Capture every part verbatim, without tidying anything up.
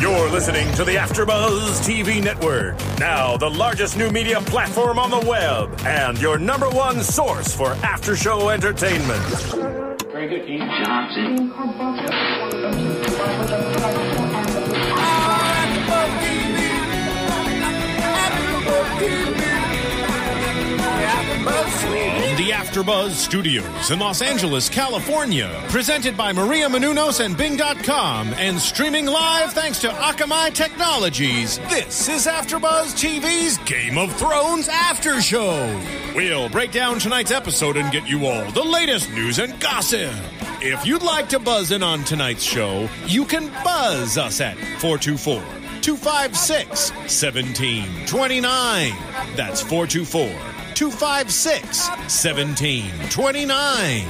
You're listening to the AfterBuzz T V Network, now the largest new media platform on the web, and your number one source for after-show entertainment. Very good, Keith Johnson. From the AfterBuzz Studios in Los Angeles, California, presented by Maria Menounos and Bing dot com, and streaming live thanks to Akamai Technologies, this is AfterBuzz T V's Game of Thrones After Show. We'll break down tonight's episode and get you all the latest news and gossip. If you'd like to buzz in on tonight's show, you can buzz us at four two four, two five six, one seven two nine. That's four two four, two five six, one seven two nine.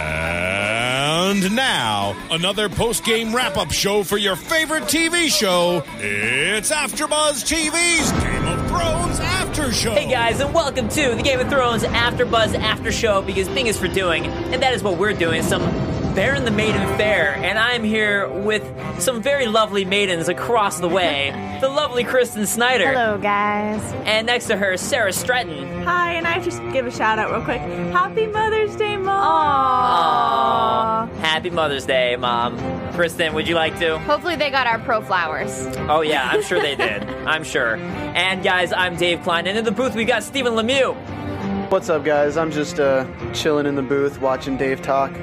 And now, another post-game wrap-up show for your favorite T V show. It's AfterBuzz T V's Game of Thrones After Show. Hey guys, and welcome to the Game of Thrones AfterBuzz After Show, because Bing is for doing, and that is what we're doing, some Baron the Maiden Fair, and I'm here with some very lovely maidens across the way. The lovely Kristen Snyder. Hello, guys. And next to her, Sarah Stratton. Hi, and I have to give a shout out real quick. Happy Mother's Day, Mom. Aww. Happy Mother's Day, Mom. Kristen, would you like to? Hopefully they got our pro flowers. Oh yeah, I'm sure they did. I'm sure. And guys, I'm Dave Klein, and in the booth we got Stephen Lemieux. What's up, guys? I'm just uh, chilling in the booth watching Dave talk.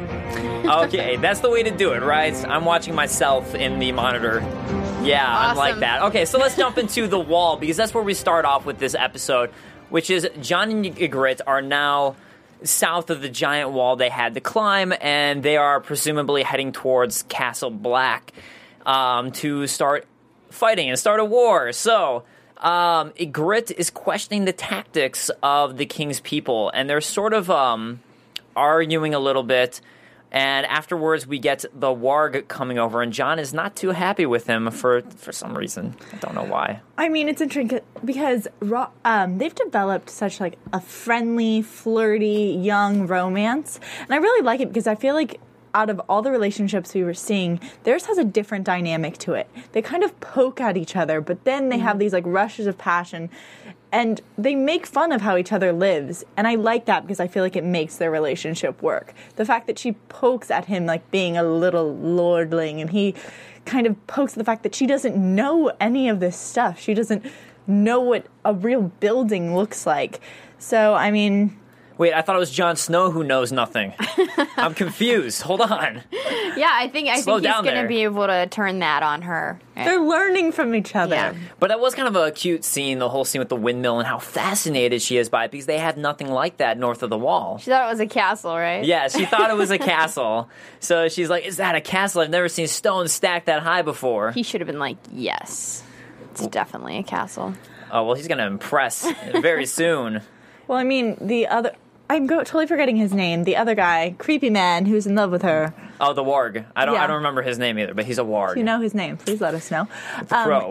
Okay, that's the way to do it, right? I'm watching myself in the monitor. Yeah, Awesome. I'm like that. Okay, so let's jump into the wall, because that's where we start off with this episode, which is Jon and Ygritte are now south of the giant wall they had to climb, and they are presumably heading towards Castle Black um, to start fighting and start a war. So um, Ygritte is questioning the tactics of the king's people, and they're sort of um, arguing a little bit. And afterwards, we get the warg coming over, and Jon is not too happy with him for for some reason. I don't know why. I mean, it's interesting because um, they've developed such like a friendly, flirty, young romance, and I really like it because I feel like out of all the relationships we were seeing, theirs has a different dynamic to it. They kind of poke at each other, but then they mm-hmm. have these like rushes of passion. And they make fun of how each other lives. And I like that because I feel like it makes their relationship work. The fact that she pokes at him like being a little lordling, and he kind of pokes at the fact that she doesn't know any of this stuff. She doesn't know what a real building looks like. So, I mean... Wait, I thought it was Jon Snow who knows nothing. I'm confused. Hold on. Yeah, I think I Slow think he's down going to there. be able to turn that on her. They're learning from each other. Yeah. But that was kind of a cute scene, the whole scene with the windmill and how fascinated she is by it, because they had nothing like that north of the wall. She thought it was a castle, right? Yeah, she thought it was a castle. So she's like, is that a castle? I've never seen stone stacked that high before. He should have been like, yes, it's definitely a castle. Oh, well, he's going to impress very soon. Well, I mean, the other... I'm go- totally forgetting his name. The other guy, creepy man, who's in love with her. Oh, the warg. I don't. Yeah. I don't remember his name either, but he's a warg. If you know his name, please let us know. The crow. Um,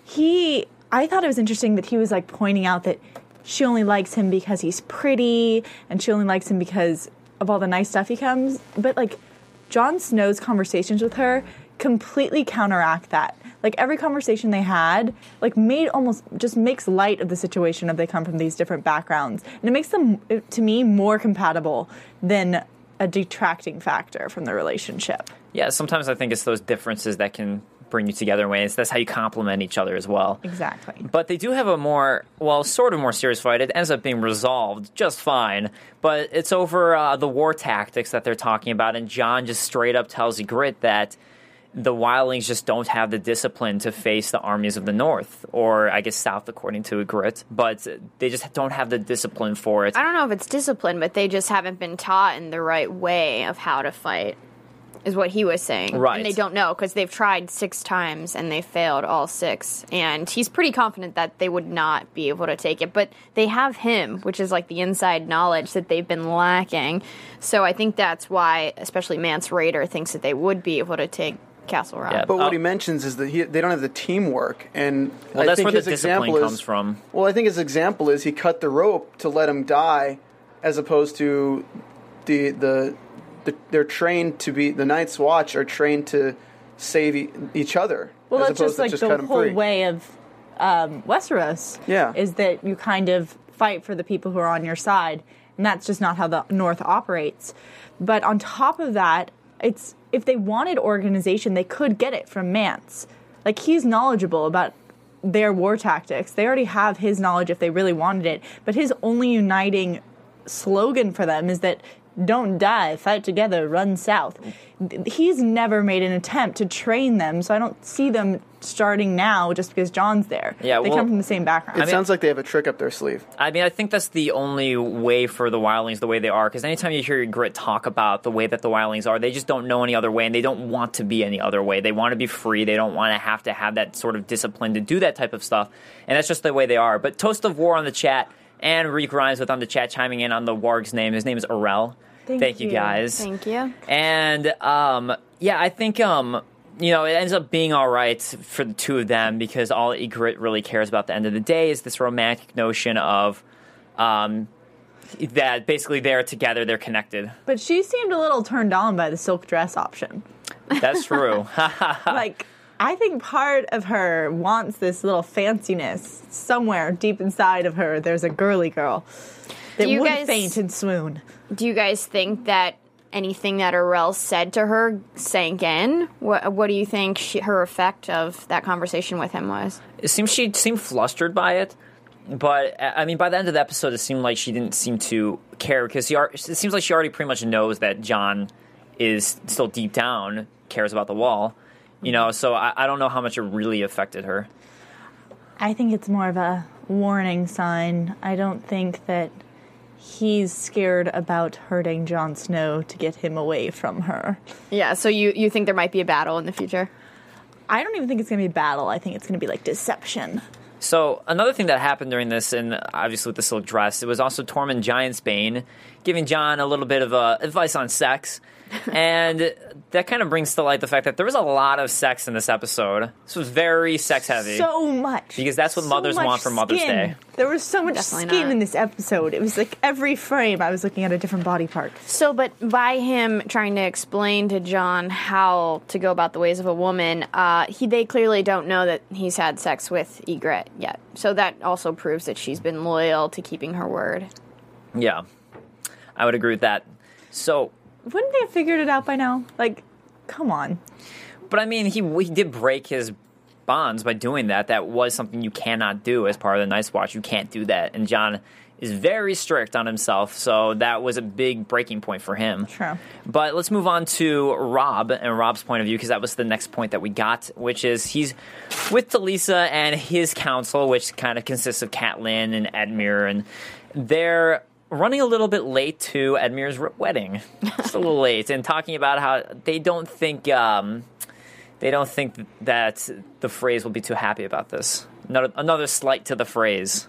he, I thought it was interesting that he was like pointing out that she only likes him because he's pretty, and she only likes him because of all the nice stuff he comes. But like, Jon Snow's conversations with her completely counteract that. Like, every conversation they had, like, made almost, just makes light of the situation of they come from these different backgrounds. And it makes them, to me, more compatible than a detracting factor from the relationship. Yeah, sometimes I think it's those differences that can bring you together in ways. That's how you complement each other as well. Exactly. But they do have a more, well, sort of more serious fight. It ends up being resolved just fine. But it's over uh, the war tactics that they're talking about, and Jon just straight up tells Ygritte that the wildlings just don't have the discipline to face the armies of the north, or I guess south, according to Ygritte, but they just don't have the discipline for it. I don't know if it's discipline, but they just haven't been taught in the right way of how to fight, is what he was saying. Right. And they don't know, because they've tried six times, and they failed all six. And he's pretty confident that they would not be able to take it. But they have him, which is like the inside knowledge that they've been lacking. So I think that's why, especially Mance Rayder, thinks that they would be able to take Castle Rock. Yeah. But what Oh. he mentions is that he, they don't have the teamwork, and Well, I that's think where the his discipline example comes is, from. Well, I think his example is he cut the rope to let him die, as opposed to the the, the they're trained to be the Night's Watch are trained to save e- each other. Well, as that's opposed just to like just the cut 'em whole free. way of um, Westeros. Yeah. Is that you kind of fight for the people who are on your side, and that's just not how the North operates. But on top of that, it's if they wanted organization, they could get it from Mance. Like, he's knowledgeable about their war tactics. They already have his knowledge if they really wanted it. But his only uniting slogan for them is that don't die, fight together, run south. He's never made an attempt to train them, so I don't see them starting now just because Jon's there. Yeah, they well, come from the same background. It I mean- sounds like they have a trick up their sleeve. I mean, I think that's the only way for the wildlings the way they are, because anytime you hear Grit talk about the way that the wildlings are, they just don't know any other way, and they don't want to be any other way. They want to be free. They don't want to have to have that sort of discipline to do that type of stuff, and that's just the way they are. But Toast of War on the chat, and Reek Rhymes with on the chat chiming in on the warg's name. His name is Arel. Thank Thank you, you. guys. Thank you. And, um, yeah, I think, um, you know, it ends up being all right for the two of them because all Ygritte really cares about at the end of the day is this romantic notion of um, that basically they're together, they're connected. But she seemed a little turned on by the silk dress option. That's true. Like, I think part of her wants this little fanciness. Somewhere deep inside of her, there's a girly girl that Do you would guys- faint and swoon. Do you guys think that anything that Arel said to her sank in? What What do you think she, her effect of that conversation with him was? It seems she seemed flustered by it. But, I mean, by the end of the episode, it seemed like she didn't seem to care because she, it seems like she already pretty much knows that Jon is still deep down cares about the wall. You know, so I, I don't know how much it really affected her. I think it's more of a warning sign. I don't think that he's scared about hurting Jon Snow to get him away from her. Yeah, so you, you think there might be a battle in the future? I don't even think it's going to be battle. I think it's going to be like deception. So another thing that happened during this, and obviously with the silk dress, it was also Tormund Giantsbane giving Jon a little bit of uh, advice on sex. And that kind of brings to light the fact that there was a lot of sex in this episode. This was very sex heavy. So much. Because that's what So mothers much want for Mother's skin. Day. There was so much Definitely skin not. in this episode. It was like every frame I was looking at a different body part. So, but by him trying to explain to Jon how to go about the ways of a woman, uh, he they clearly don't know that he's had sex with Ygritte yet. So that also proves that she's been loyal to keeping her word. Yeah, I would agree with that. So, Wouldn't they have figured it out by now? Like, come on. but I mean, he he did break his bonds by doing that. That was something you cannot do as part of the Night's Watch. You can't do that. And Jon is very strict on himself, so that was a big breaking point for him. True. But let's move on to Rob and Rob's point of view, because that was the next point that we got, which is he's with Talisa and his council, which kind of consists of Catelyn and Edmure, and they're running a little bit late to Edmure's wedding. Just a little late, and talking about how they don't think um, they don't think that the phrase will be too happy about this. Another, another slight to the phrase.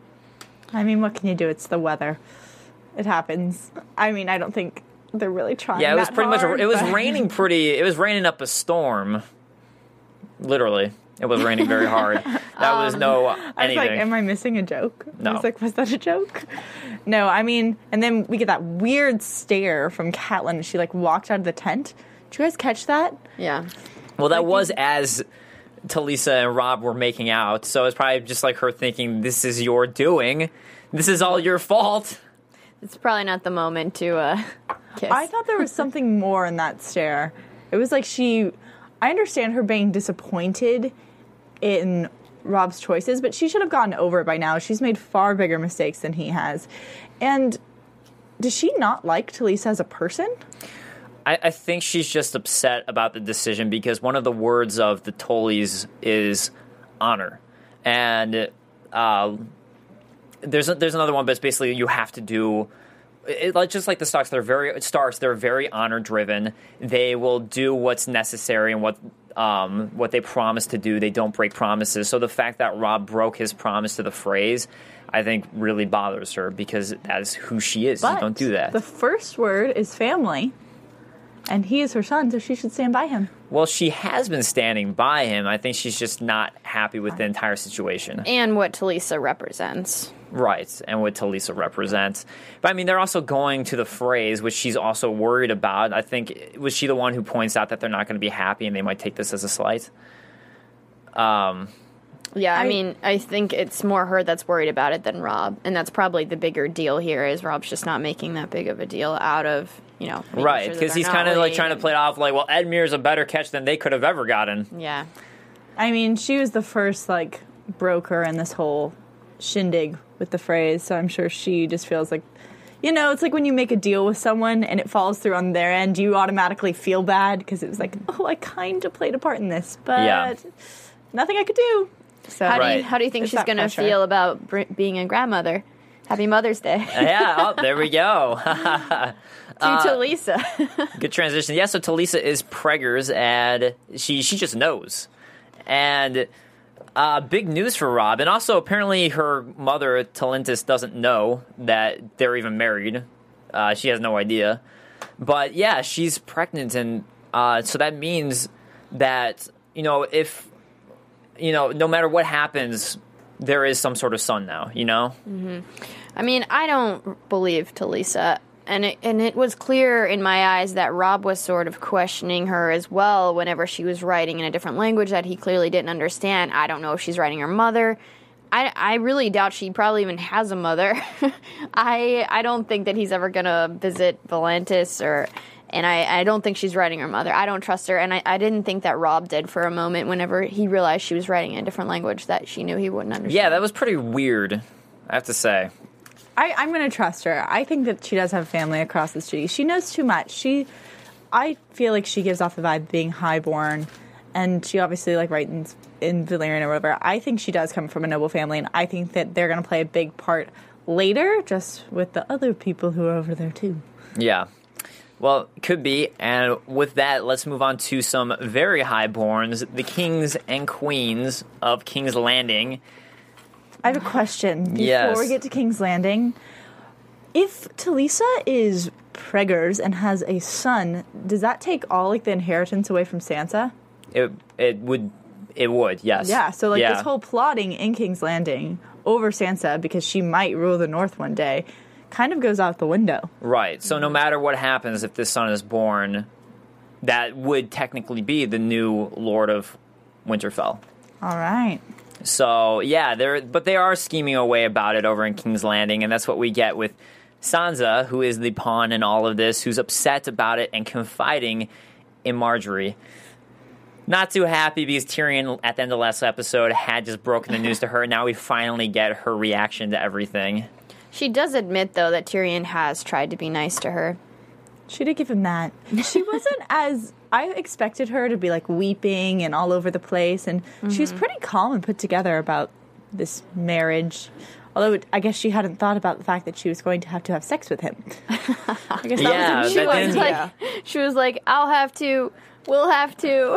I mean, what can you do? It's the weather. It happens. I mean, I don't think they're really trying. Yeah, it was that pretty hard, much. It was but- raining pretty. It was raining up a storm. Literally, it was raining very hard. That was no I was anything. like, am I missing a joke? No. I was like, was that a joke? No, I mean, and then we get that weird stare from Catelyn as she like walked out of the tent. Did you guys catch that? Yeah. well, that was as Talisa and Rob were making out, so it's probably just like her thinking, "This is your doing. This is all your fault." It's probably not the moment to uh, kiss. I thought there was something more in that stare. It was like she, I understand her being disappointed in Rob's choices, but she should have gotten over it by now. She's made far bigger mistakes than he has. And does she not like Talisa as a person? I, I think she's just upset about the decision because one of the words of the Tullys is honor, and uh, there's a, there's another one, but it's basically you have to do. It, like just like the Starks, they're very Starks. They're very honor driven. They will do what's necessary and what um, what they promise to do. They don't break promises. So the fact that Rob broke his promise to the phrase, I think, really bothers her because that is who she is. But You don't do that. the first word is family. And he is her son, so she should stand by him. Well, she has been standing by him. I think she's just not happy with the entire situation. And what Talisa represents. Right, and what Talisa represents. But, I mean, they're also going to the phrase, which she's also worried about. I think, was she the one who points out that they're not going to be happy and they might take this as a slight? Um, yeah, I, I mean, I think it's more her that's worried about it than Rob. And that's probably the bigger deal here is Rob's just not making that big of a deal out of, you know. right, because sure he's kind of like trying to play it off like, well, Edmure's a better catch than they could have ever gotten. Yeah. I mean, she was the first, like, broker in this whole shindig with the phrase, so I'm sure she just feels like, you know, it's like when you make a deal with someone and it falls through on their end, you automatically feel bad because it was like, oh, I kind of played a part in this, but Yeah. nothing I could do. So How do Right. you how do you think It's she's that going to pressure. feel about br- being a grandmother? Happy Mother's Day. Yeah, oh, there we go. to Uh, Talisa. Good transition. Yeah, so Talisa is preggers, and she she just knows. And uh, big news for Rob. And also, apparently, her mother, Talentis, doesn't know that they're even married. Uh, she has no idea. But, yeah, she's pregnant, and uh, so that means that, you know, if, you know, no matter what happens, there is some sort of son now, you know? I mean, I don't believe Talisa. And it, and it was clear in my eyes that Rob was sort of questioning her as well whenever she was writing in a different language that he clearly didn't understand. I don't know if she's writing her mother. I, I really doubt she probably even has a mother. I I don't think that he's ever going to visit Volantis or... And I, I don't think she's writing her mother. I don't trust her. And I, I didn't think that Rob did for a moment whenever he realized she was writing in a different language that she knew he wouldn't understand. Yeah, that was pretty weird, I have to say. I, I'm going to trust her. I think that she does have family across the city. She knows too much. She, I feel like she gives off the vibe of being highborn, and she obviously like writes in, in Valyrian or whatever. I think she does come from a noble family, and I think that they're going to play a big part later, just with the other people who are over there too. Yeah. Well, could be. And with that, let's move on to some very highborns, the kings and queens of King's Landing. I have a question before Yes. we get to King's Landing. If Talisa is preggers and has a son, does that take all like the inheritance away from Sansa? It it would it would yes. Yeah, so like Yeah. this whole plotting in King's Landing over Sansa because she might rule the North one day kind of goes out the window. Right. So no matter what happens, if this son is born, that would technically be the new Lord of Winterfell. All right. So yeah, they're but they are scheming away about it over in King's Landing, and that's what we get with Sansa, who is the pawn in all of this, who's upset about it and confiding in Marjorie. Not too happy because Tyrion, at the end of the last episode, had just broken the news to her. Now we finally get her reaction to everything. She does admit, though, that Tyrion has tried to be nice to her. She did give him that. She wasn't as... I expected her to be, like, weeping and all over the place, and mm-hmm. she was pretty calm and put together about this marriage. Although, I guess she hadn't thought about the fact that she was going to have to have sex with him. I guess that Yeah, was a She that new didn't- was idea. like, she was like, I'll have to, we'll have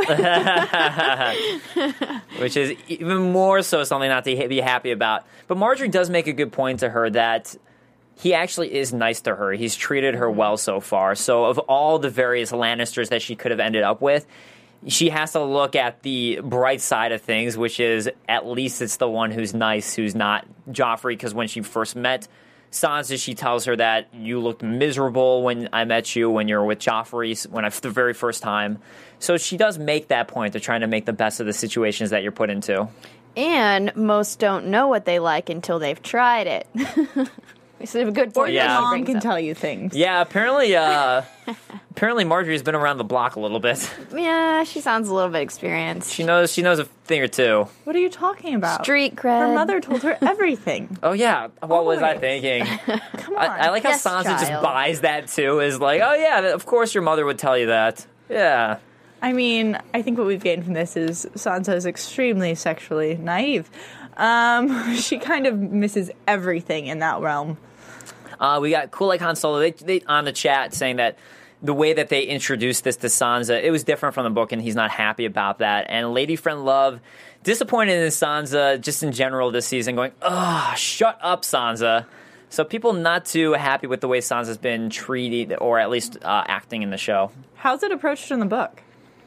to. Which is even more so something not to be happy about. But Marjorie does make a good point to her that he actually is nice to her. He's treated her well so far. So of all the various Lannisters that she could have ended up with, she has to look at the bright side of things, which is at least it's the one who's nice, who's not Joffrey, because when she first met Sansa, she tells her that you looked miserable when I met you, when you were with Joffrey, when I, the very first time. So she does make that point to trying to make the best of the situations that you're put into. And most don't know what they like until they've tried it. It's a good Or point. your Yeah. mom can tell you things. Yeah, apparently, uh, apparently Marjorie's been around the block a little bit. Yeah, she sounds a little bit experienced. She knows she knows a thing or two. What are you talking about? Street cred. Her mother told her everything. Oh yeah, what was I Always. thinking? Come on. I, I like how Yes, Sansa just child. buys that too. Is like, oh yeah, of course your mother would tell you that. Yeah. I mean, I think what we've gained from this is Sansa is extremely sexually naive. Um, she kind of misses everything in that realm. Uh, we got Cool Like Han Solo they, they, on the chat saying that the way that they introduced this to Sansa, it was different from the book, and he's not happy about that. And Lady Friend Love, disappointed in Sansa just in general this season, going, ugh, shut up, Sansa. So people not too happy with the way Sansa's been treated, or at least uh, acting in the show. How's it approached in the book?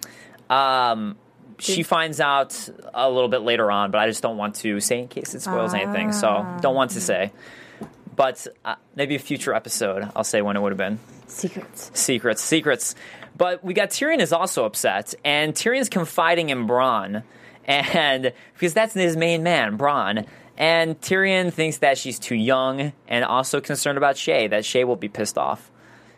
Um, she finds out a little bit later on, but I just don't want to say in case it spoils anything. So don't want to say. But uh, maybe a future episode, I'll say when it would have been. Secrets. Secrets, secrets. But we got Tyrion is also upset, and Tyrion's confiding in Bronn, and because that's his main man, Bronn. And Tyrion thinks that she's too young, and also concerned about Shae, that Shae will be pissed off.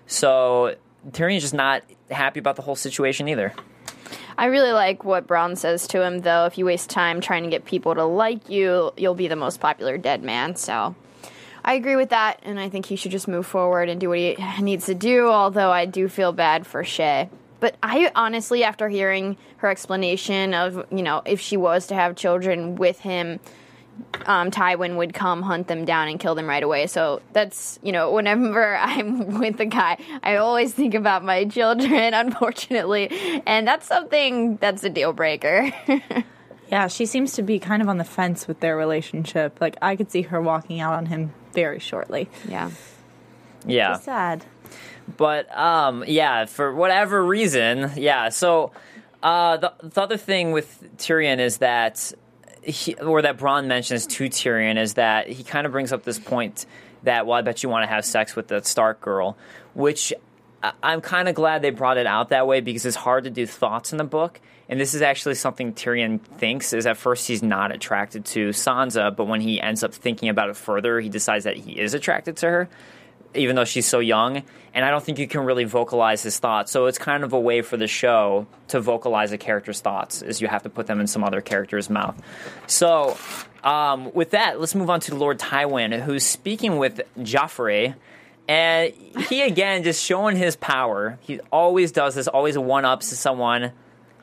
So Tyrion's just not happy about the whole situation either. I really like what Bronn says to him, though. If you waste time trying to get people to like you, you'll be the most popular dead man. So I agree with that, and I think he should just move forward and do what he needs to do, although I do feel bad for Shae. But I honestly, after hearing her explanation of, you know, if she was to have children with him, um, Tywin would come hunt them down and kill them right away. So that's, you know, whenever I'm with a guy, I always think about my children, unfortunately. And that's something that's a deal breaker. Yeah, she seems to be kind of on the fence with their relationship. Like, I could see her walking out on him very shortly. Yeah. Yeah. So sad. But, um, yeah, for whatever reason, yeah. So uh, the, the other thing with Tyrion is that, he, or that Bronn mentions to Tyrion, is that he kind of brings up this point that, well, I bet you want to have sex with the Stark girl, which I, I'm kind of glad they brought it out that way, because it's hard to do thoughts in the book. And this is actually something Tyrion thinks, is at first he's not attracted to Sansa, but when he ends up thinking about it further, he decides that he is attracted to her, even though she's so young. And I don't think you can really vocalize his thoughts. So it's kind of a way for the show to vocalize a character's thoughts, is you have to put them in some other character's mouth. So um, with that, let's move on to Lord Tywin, who's speaking with Joffrey. And he, again, just showing his power. He always does this, always one-ups someone.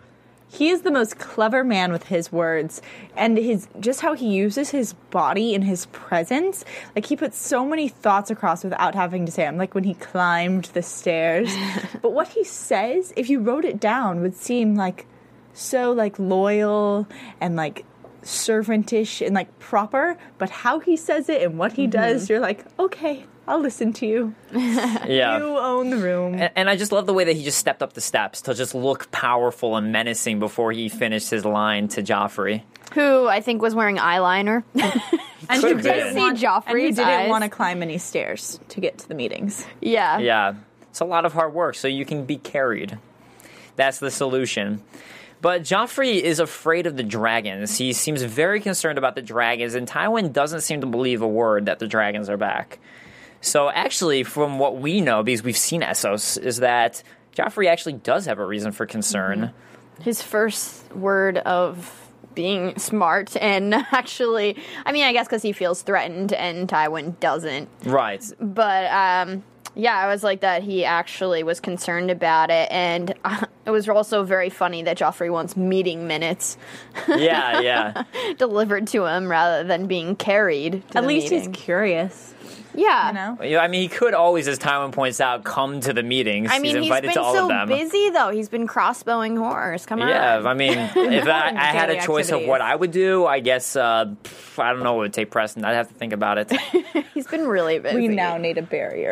He is the most clever man with his words, and his just how he uses his body and his presence. Like, he puts so many thoughts across without having to say them, like when he climbed the stairs. But what he says, if you wrote it down, would seem like so like loyal and like servantish and like proper. But how he says it and what he mm-hmm. does, you're like, okay, I'll listen to you. Yeah. You own the room. And, and I just love the way that he just stepped up the steps to just look powerful and menacing before he finished his line to Joffrey. Who I think was wearing eyeliner. And Could he have didn't been. want, See Joffrey's and he didn't eyes. want to climb any stairs to get to the meetings. Yeah. Yeah. It's a lot of hard work, so you can be carried. That's the solution. But Joffrey is afraid of the dragons. He seems very concerned about the dragons, and Tywin doesn't seem to believe a word that the dragons are back. So actually, from what we know, because we've seen Essos, is that Joffrey actually does have a reason for concern. His first word of being smart and actually, I mean, I guess because he feels threatened and Tywin doesn't. Right. But, um, yeah, I was like that he actually was concerned about it, and uh, it was also very funny that Joffrey wants meeting minutes Yeah, yeah. delivered to him rather than being carried to At the least meeting. he's curious. Yeah. You know? Yeah, I mean, he could always, as Tywin points out, come to the meetings. I mean, he's he's invited been to all so of them. busy, though. He's been crossbowing horrors. Come on. Yeah, I mean, if I, I had a daily choice of activities. what I would do, I guess, uh, pff, I don't know what would take precedent. I'd have to think about it. He's been really busy. We now need a barrier.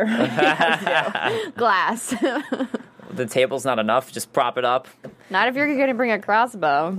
Glass. The table's not enough. Just prop it up. Not if you're going to bring a crossbow.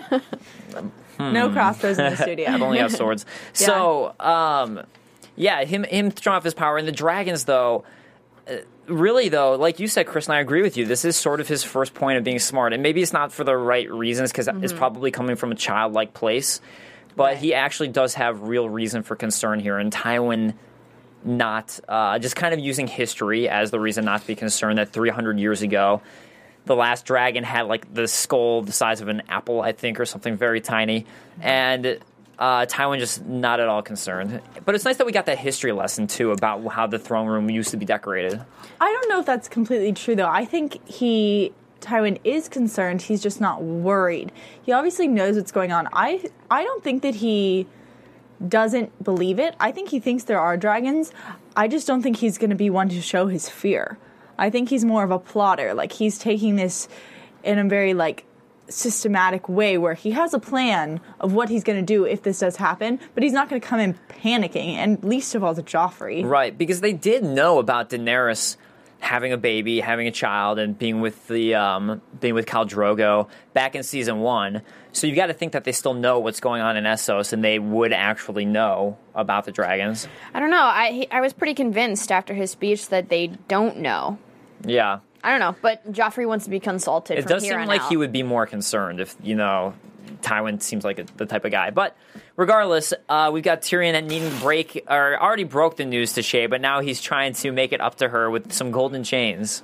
No crossbows in the studio. I only have swords. So, um, yeah, him him throwing off his power. And the dragons, though, uh, really, though, like you said, Chris, and I agree with you, this is sort of his first point of being smart. And maybe it's not for the right reasons, because mm-hmm. it's probably coming from a childlike place. But right. he actually does have real reason for concern here. And Tywin not uh, just kind of using history as the reason not to be concerned that three hundred years ago, the last dragon had like the skull the size of an apple, I think, or something very tiny. And uh, Tywin just not at all concerned. But it's nice that we got that history lesson, too, about how the throne room used to be decorated. I don't know if that's completely true, though. I think he, Tywin, is concerned. He's just not worried. He obviously knows what's going on. I, I don't think that he doesn't believe it. I think he thinks there are dragons. I just don't think he's going to be one to show his fear. I think he's more of a plotter. Like, he's taking this in a very, like, systematic way where he has a plan of what he's going to do if this does happen, but he's not going to come in panicking, and least of all to Joffrey. Right, because they did know about Daenerys having a baby, having a child, and being with the um, being with Khal Drogo back in season one. So you got to think that they still know what's going on in Essos, and they would actually know about the dragons. I don't know. I he, I was pretty convinced after his speech that they don't know. Yeah. I don't know, but Joffrey wants to be consulted. It from does here seem on like out. he would be more concerned if, you know, Tywin seems like a, the type of guy. But regardless, uh, we've got Tyrion that needing to break, or already broke the news to Shae, but now he's trying to make it up to her with some golden chains.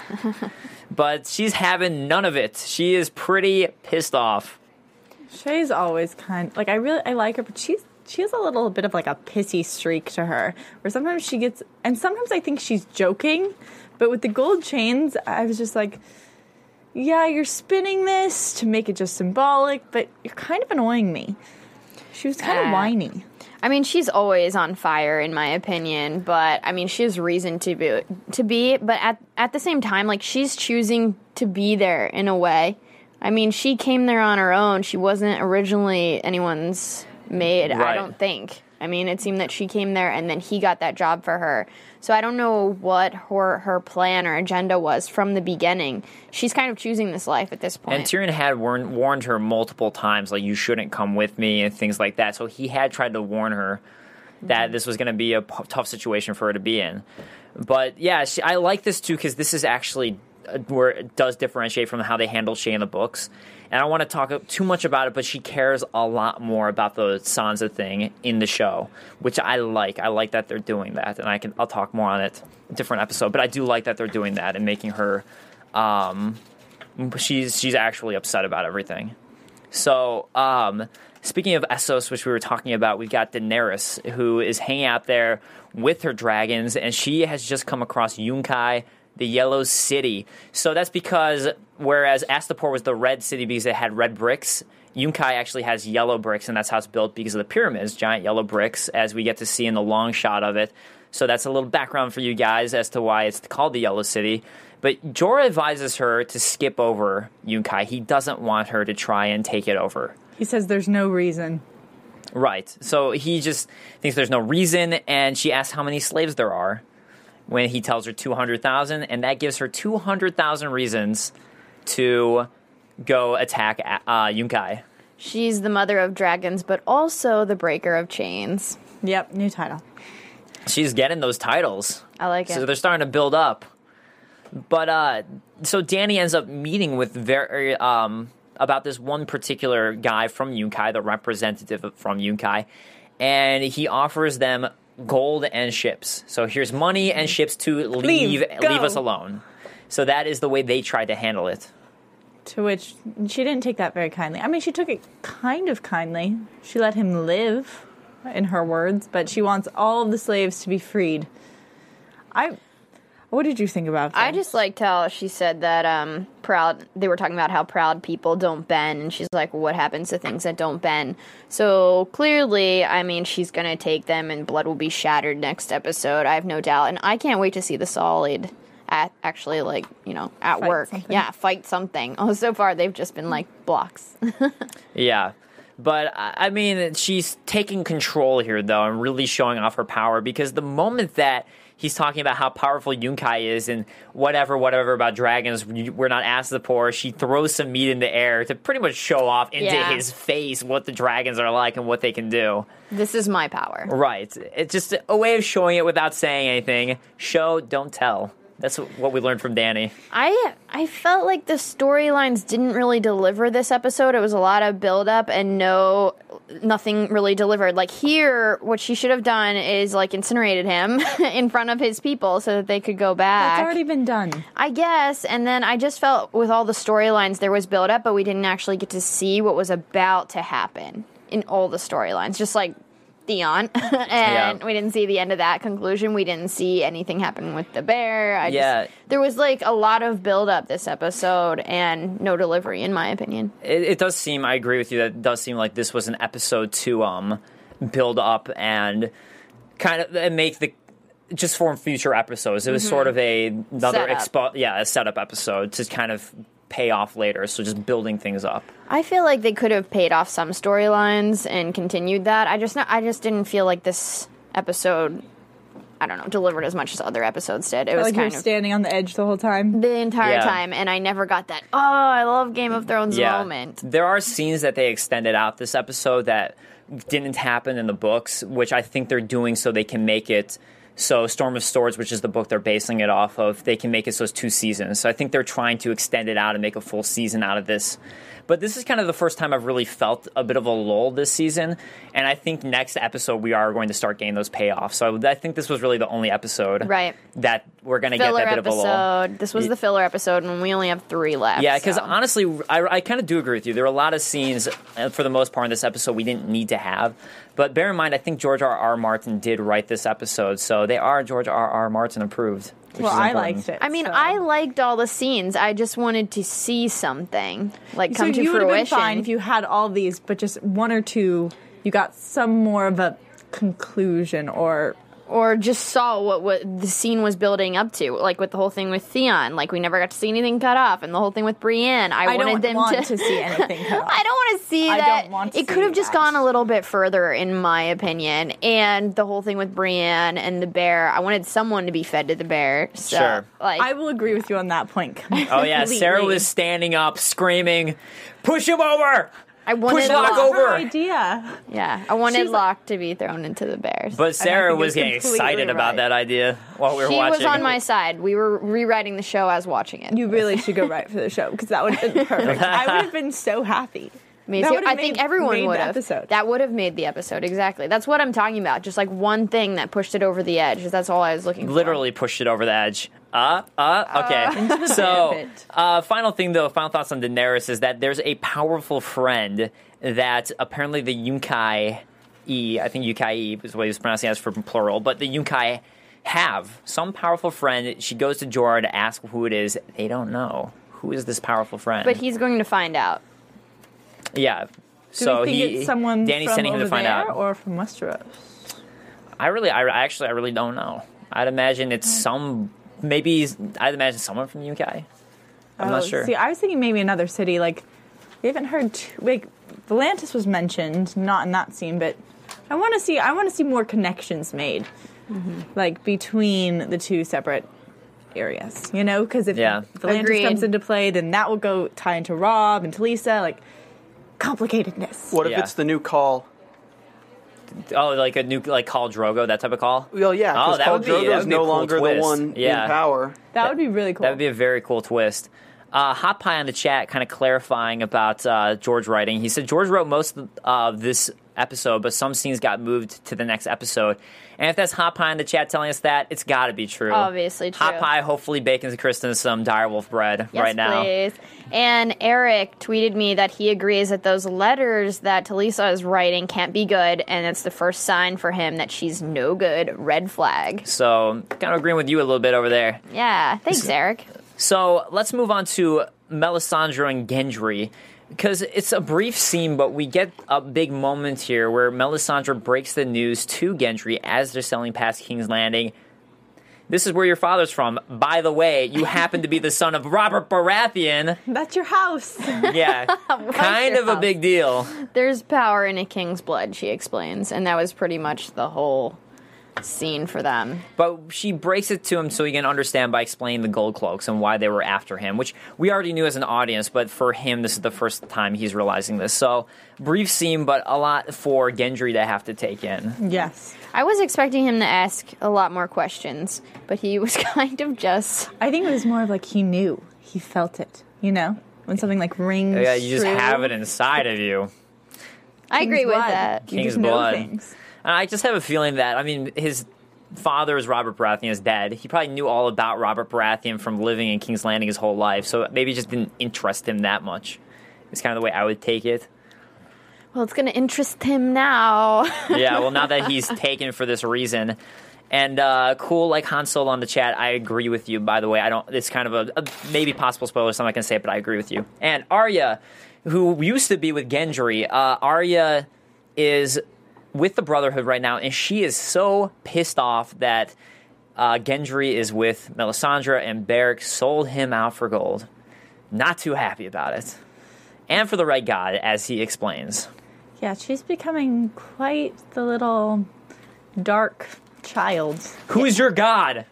But she's having none of it. She is pretty pissed off. Shae's always kind like I really I like her, but she's she has a little bit of like a pissy streak to her, where sometimes she gets, and sometimes I think she's joking, but with the gold chains, I was just like, yeah, you're spinning this to make it just symbolic, but you're kind of annoying me. She was kind of Uh, whiny. I mean, she's always on fire, in my opinion, but, I mean, she has reason to be, to be but at, at the same time, like, she's choosing to be there in a way. I mean, she came there on her own. She wasn't originally anyone's maid, Right. I don't think. I mean, it seemed that she came there and then he got that job for her. So I don't know what her her plan or agenda was from the beginning. She's kind of choosing this life at this point. And Tyrion had warned, warned her multiple times, like, you shouldn't come with me and things like that. So he had tried to warn her that Mm-hmm. this was going to be a p- tough situation for her to be in. But, yeah, she, I like this, too, because this is actually uh, where it does differentiate from how they handle Shae in the books. And I don't want to talk too much about it, but she cares a lot more about the Sansa thing in the show, which I like. I like that they're doing that, and I can I'll talk more on it in a different episode. But I do like that they're doing that and making her um, she's she's actually upset about everything. So um, speaking of Essos, which we were talking about, we've got Daenerys, who is hanging out there with her dragons, and she has just come across Yunkai, the Yellow City. So that's because whereas Astapor was the red city because it had red bricks, Yunkai actually has yellow bricks, and that's how it's built because of the pyramids, giant yellow bricks, as we get to see in the long shot of it. So that's a little background for you guys as to why it's called the Yellow City. But Jorah advises her to skip over Yunkai. He doesn't want her to try and take it over. He says there's no reason. Right. So he just thinks there's no reason, and she asks how many slaves there are when he tells her two hundred thousand, and that gives her two hundred thousand reasons to go attack uh, Yunkai. She's the mother of dragons, but also the breaker of chains. Yep, new title. She's getting those titles. I like it. So they're starting to build up. But, uh, so Dany ends up meeting with very, um, about this one particular guy from Yunkai, the representative from Yunkai, and he offers them gold and ships. So here's money and ships to leave, Leave, go. leave us alone. So that is the way they tried to handle it. To which she didn't take that very kindly. I mean, she took it kind of kindly. She let him live, in her words, but she wants all of the slaves to be freed. I... What did you think about that? I just liked how she said that um, proud. They were talking about how proud people don't bend, and she's like, well, "What happens to things that don't bend?" So clearly, I mean, she's gonna take them, and blood will be shattered next episode. I have no doubt, and I can't wait to see the Solid at actually, like, you know, at Fight work. something. Yeah, fight something. Oh, so far they've just been like blocks. Yeah. But, I I mean, she's taking control here, though, and really showing off her power, because the moment that he's talking about how powerful Yunkai is and whatever, whatever about dragons, we're not asked the poor, she throws some meat in the air to pretty much show off into Yeah. his face what the dragons are like and what they can do. This is my power. Right. It's just a way of showing it without saying anything. Show, don't tell. That's what we learned from Dany. I I felt like the storylines didn't really deliver this episode. It was a lot of build up and no nothing really delivered. Like here, what she should have done is like incinerated him in front of his people so that they could go back. That's already been done. I guess. And then I just felt with all the storylines there was build up, but we didn't actually get to see what was about to happen in all the storylines. Just like Theon, and Yeah. we didn't see the end of that conclusion. We didn't see anything happen with the bear. I Yeah. just, there was like a lot of build up this episode and no delivery, in my opinion. It, it does seem, I agree with you, that it does seem like this was an episode to um, build up and kind of and make the, just for future episodes. It was sort of a, another, Setup. expo- yeah, a setup episode to kind of payoff later. So just building things up. I feel like they could have paid off some storylines and continued that. I just, not, I just didn't feel like this episode, I don't know, delivered as much as other episodes did. It was like kind you're of standing on the edge the whole time. the entire Yeah. time, and I never got that, oh, I love Game of Thrones moment. There are scenes that they extended out this episode that didn't happen in the books, which I think they're doing so they can make it so Storm of Swords, which is the book they're basing it off of, they can make it so it's two seasons. So I think they're trying to extend it out and make a full season out of this. But this is kind of the first time I've really felt a bit of a lull this season. And I think next episode we are going to start getting those payoffs. So I think this was really the only episode Right. that we're going to get Filler that bit of a lull. episode. This was the filler episode, and we only have three left. Yeah, because so. honestly, I, I kind of do agree with you. There were a lot of scenes, uh, for the most part, in this episode we didn't need to have. But bear in mind, I think George R. R. Martin did write this episode, so they are George R. R. Martin approved. Which Well, is I important. liked it. I mean, so. I liked all the scenes. I just wanted to see something like So come to you would have been fruition. fine if you had all these, but just one or two, you got some more of a conclusion or or just saw what, what the scene was building up to, like with the whole thing with Theon. Like we never got to see anything cut off, and the whole thing with Brienne. I, I wanted don't them want to, to see anything cut off. I don't want to see I that. don't want to it could see have just that. gone a little bit further, in my opinion. And the whole thing with Brienne and the bear. I wanted someone to be fed to the bear. So, Sure. Like I will agree with you on that point. Oh, yeah, Sarah completely. was standing up, screaming, push him over! I wanted Push Locke Locke- over! Her idea. Yeah, I wanted She's- Locke to be thrown into the bears. But Sarah think was you're getting completely excited about right. that idea while we were she watching. was on my side. We were rewriting the show as watching it. You really should go right for the show because that would have been perfect. I would have been so happy. Me That too. would have I think made- everyone made would the have. episode. That would have made the episode, exactly. That's what I'm talking about. Just like one thing that pushed it over the edge. That's all I was looking for. Literally pushed it over the edge. Uh, uh, okay. so, pit. uh, final thing though, final thoughts on Daenerys is that there's a powerful friend that apparently the Yunkai E, I think Yunkai E is what he was pronouncing as for plural, but the Yunkai have some powerful friend. She goes to Jorah to ask who it is. They don't know. Who is this powerful friend? But he's going to find out. yeah. Do so we think he, it's someone Danny's from sending him over to find there out. or from Westeros? I really, I actually, I really don't know. I'd imagine it's some, maybe, I'd imagine someone from U K. I'm not Oh, sure. See, I was thinking maybe another city. Like, we haven't heard. Too, like, Volantis was mentioned, not in that scene, but I want to see. I want to see more connections made, Mm-hmm. like between the two separate areas. You know, because if Yeah. Volantis Agreed. comes into play, then that will go tie into Rob and Talisa. Like, complicatedness. What if Yeah. it's the new call? Oh, like a new, like Khal Drogo, that type of call? Well, yeah, Oh, because that Khal would be- that Drogo is would be a no cool longer twist. the one Yeah. in power. That would be really cool. That would be a very cool twist. Uh, Hot Pie on the chat kind of clarifying about uh, George writing. He said George wrote most of this episode, but some scenes got moved to the next episode. And if that's Hot Pie in the chat telling us that, it's got to be true. Obviously true. Hot Pie hopefully baking Kristen some direwolf bread Yes, right now. please. And Eric tweeted me that he agrees that those letters that Talisa is writing can't be good, and it's the first sign for him that she's no good. Red flag. So kind of agreeing with you a little bit over there. Yeah, thanks, Eric. So let's move on to Melisandre and Gendry, because it's a brief scene, but we get a big moment here where Melisandre breaks the news to Gendry as they're sailing past King's Landing. This is where your father's from. By the way, you happen to be the son of Robert Baratheon. That's your house. Yeah, kind your of a house? big deal. There's power in a king's blood, she explains, and that was pretty much the whole scene for them. But she breaks it to him so he can understand by explaining the gold cloaks and why they were after him, which we already knew as an audience, but for him, this is the first time he's realizing this. So, brief scene, but a lot for Gendry to have to take in. Yes. I was expecting him to ask a lot more questions, but he was kind of just... I think it was more of like he knew. He felt it. You know? When something like rings Yeah, you just true. have it inside of you. I agree King's with blood. that. You King's just know blood. things. And I just have a feeling that, I mean, his father is Robert Baratheon is dead. He probably knew all about Robert Baratheon from living in King's Landing his whole life, so maybe it just didn't interest him that much. It's kind of the way I would take it. Well, it's going to interest him now. Yeah, well, now that he's taken for this reason. And uh, cool, like Han Solo on the chat, I agree with you, by the way. I don't, it's kind of a, a maybe possible spoiler, so I'm not going to say it, but I agree with you. And Arya, who used to be with Gendry, uh, Arya is with the Brotherhood right now, and she is so pissed off that uh, Gendry is with Melisandre and Beric sold him out for gold. not too happy about it. And for the Red God, as he explains. Yeah, she's becoming quite the little dark child. Who is your god?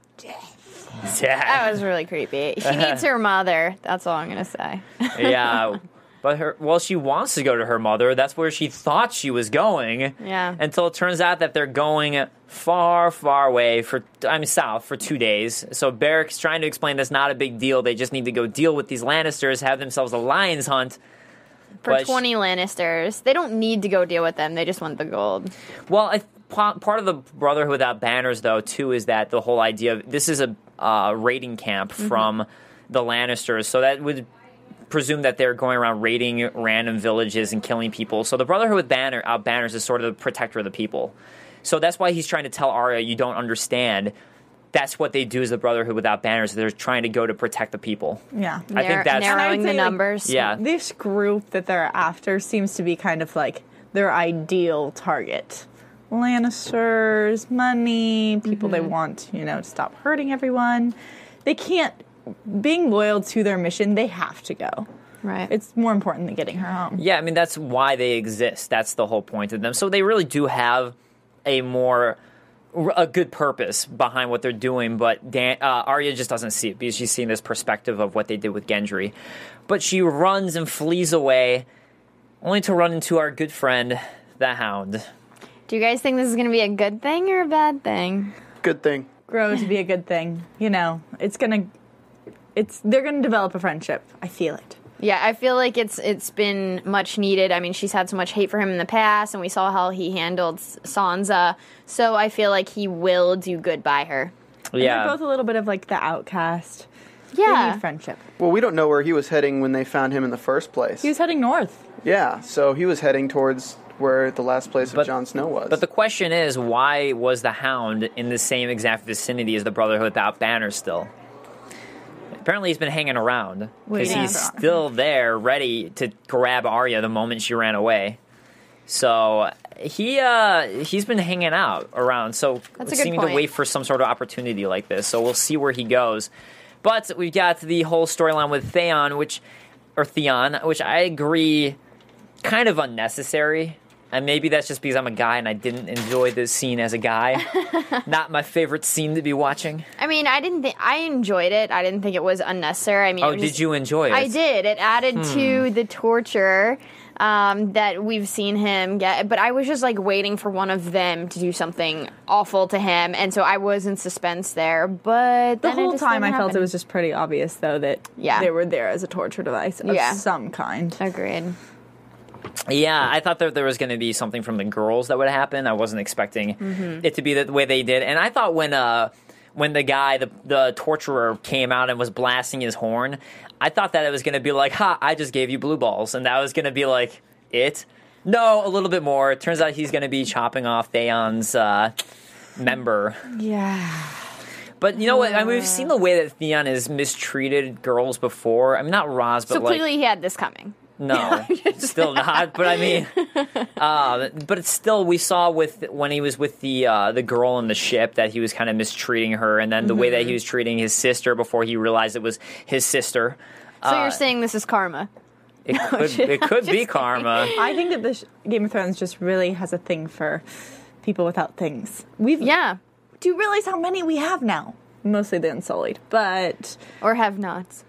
That Death. was really creepy. She needs her mother. That's all I'm gonna say. Yeah. But her, well, she wants to go to her mother. That's where she thought she was going. Yeah. Until it turns out that they're going far, far away for, I mean, south for two days. So Beric's trying to explain that's not a big deal. They just need to go deal with these Lannisters, have themselves a lion's hunt. For But she- twenty Lannisters, they don't need to go deal with them. They just want the gold. Well, I, pa- part of the Brotherhood Without Banners, though, too, is that the whole idea of this is a uh, raiding camp Mm-hmm. from the Lannisters. So that would presume that they're going around raiding random villages and killing people. So the Brotherhood with Banner, uh, Banners is sort of the protector of the people. So that's why he's trying to tell Arya, you don't understand. That's what they do as the Brotherhood Without Banners. They're trying to go to protect the people. Yeah. I think that's- narrowing And I the would say, like, numbers. Yeah. This group that they're after seems to be kind of like their ideal target. Lannisters, money, people they want, you know, to stop hurting everyone. They can't, being loyal to their mission, they have to go. Right. It's more important than getting her home. Yeah, I mean, that's why they exist. That's the whole point of them. So they really do have a more, a good purpose behind what they're doing, but Dan, uh, Arya just doesn't see it because she's seeing this perspective of what they did with Gendry. But she runs and flees away, only to run into our good friend, the Hound. Do you guys think this is going to be a good thing or a bad thing? Good thing. Grow to be a good thing. You know, it's gonna, it's, they're gonna develop a friendship. I feel it. Yeah, I feel like it's it's been much needed. I mean, she's had so much hate for him in the past, and we saw how he handled Sansa. So I feel like he will do good by her. And Yeah. they're both a little bit of like the outcast. They Yeah. need friendship. Well, we don't know where he was heading when they found him in the first place. He was heading north. Yeah, so he was heading towards where the last place But- of Jon Snow was. But the question is, why was the Hound in the same exact vicinity as the Brotherhood Without Banners still? Apparently he's been hanging around because Waiting he's for- still there, ready to grab Arya the moment she ran away. So he uh, he's been hanging out around, so That's a good seeming point. to wait for some sort of opportunity like this. So we'll see where he goes. But we've got the whole storyline with Theon, which or Theon, which I agree, kind of unnecessary. And maybe that's just because I'm a guy and I didn't enjoy this scene as a guy. Not my favorite scene to be watching. I mean, I didn't think I enjoyed it. I didn't think it was unnecessary. I mean, Oh, it was did just- you enjoy it? I did. It added Hmm. to the torture um, that we've seen him get. But I was just like waiting for one of them to do something awful to him, and so I was in suspense there. But The then it whole just time I didn't felt it happen. was just pretty obvious, though, that Yeah. they were there as a torture device of Yeah. some kind. Agreed. Yeah, I thought that there was going to be something from the girls that would happen. I wasn't expecting Mm-hmm. it to be the way they did. And I thought when uh, when the guy, the, the torturer, came out and was blasting his horn, I thought that it was going to be like, ha, I just gave you blue balls. And that was going to be like, it? No, a little bit more. It turns out he's going to be chopping off Theon's uh, member. Yeah. But you know what? I mean, we've seen the way that Theon has mistreated girls before. I mean, not Roz, but So like... clearly he had this coming. No, still not. But I mean, uh, but it's still, we saw with when he was with the uh, the girl on the ship that he was kind of mistreating her, and then the way that he was treating his sister before he realized it was his sister. So Uh, you're saying this is karma? It could, it could be karma. I think that this Game of Thrones just really has a thing for people without things. We've Yeah. Do you realize how many we have now? Mostly the Unsullied, but Or have nots.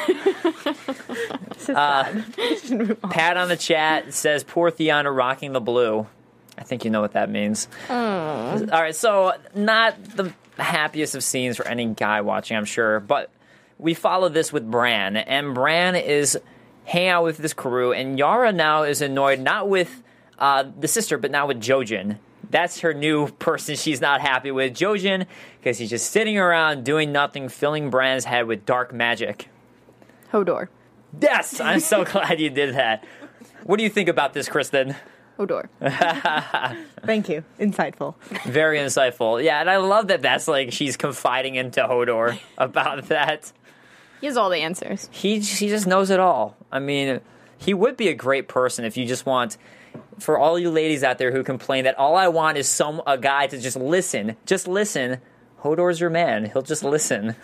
this is Uh, sad. We should move on. Pat on the chat says, "Poor Theon rocking the blue." I think you know what that means. All right, so not the happiest of scenes for any guy watching, I'm sure, but we follow this with Bran, and Bran is hanging out with this crew, and Yara now is annoyed not with uh, the sister, but now with Jojen. That's her new person she's not happy with, Jojen, because he's just sitting around doing nothing, filling Bran's head with dark magic. Hodor. Yes, I'm so glad you did that. What do you think about this, Kristen? Hodor. Thank you. Insightful. Very insightful. Yeah, and I love that that's like she's confiding into Hodor about that. He has all the answers. He he just knows it all. I mean, he would be a great person if you just want, for all you ladies out there who complain that all I want is some a guy to just listen. Just listen. Hodor's your man. He'll just listen.